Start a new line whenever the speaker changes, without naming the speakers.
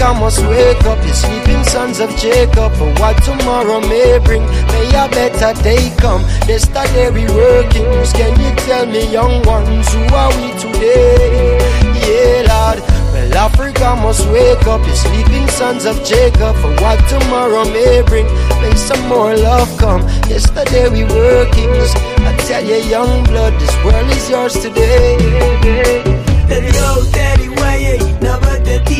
Africa must wake up, you sleeping sons of Jacob, for what tomorrow may bring. May a better day come. Yesterday we working. Can you tell me, young ones, who are we today? Yeah, Lord. Well, Africa must wake up, you sleeping sons of Jacob, for what tomorrow may bring. May some more love come. Yesterday we working. I tell you, young blood, this world is yours today.
Yo, daddy, why